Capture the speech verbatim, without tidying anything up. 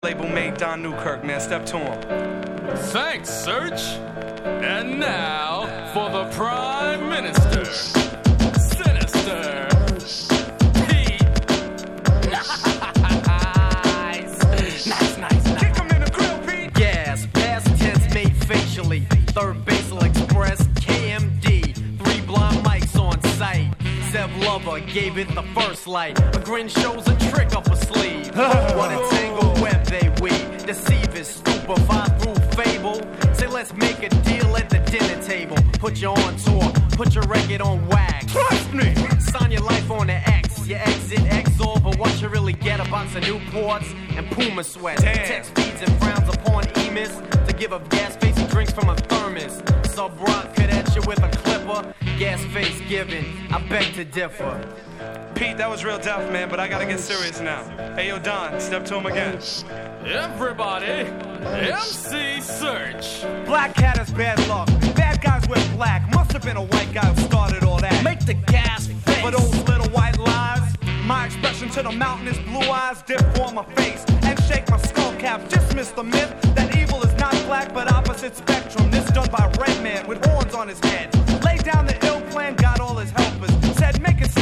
Label made Don Newkirk, man. Step to him. Thanks, Search. And now for the Prime Minister, Sinister Pete. Nice, nice, nice, nice. Kick him in the grill, Pete. Gas, past tense made facially. Third Basal Express, K M D. Three blind mics on site. Zev Lover gave it the first light. A grin shows a trick up a sleeve. What a tangled web they weave. Deceive is stupefied through fable. Say let's make a deal at the dinner table. Put you on tour, put your record on wax. Trust me. Sign your life on the X. You exit Exor, but what you really get a box of Newports and Puma sweat. Damn. Text feeds and frowns upon Emis to give up gas facing drinks from a thermos. Sub Rock could at you with a clipper. Gas face given, I beg to differ. Pete, that was real tough, man, but I gotta get serious now. Hey, yo, Don, step to him again. Everybody, M C Search. Black cat is bad luck. Bad guys wear black. Must have been a white guy who started all that. Make the gas face. For those little white lies, my expression to the mountain is blue eyes dip for my face and shake my skull cap. Dismiss the myth that evil is not black but opposite spectrum. This done by a red man with horns on his head. Laid down the ill plan, got all his helpers. Said make it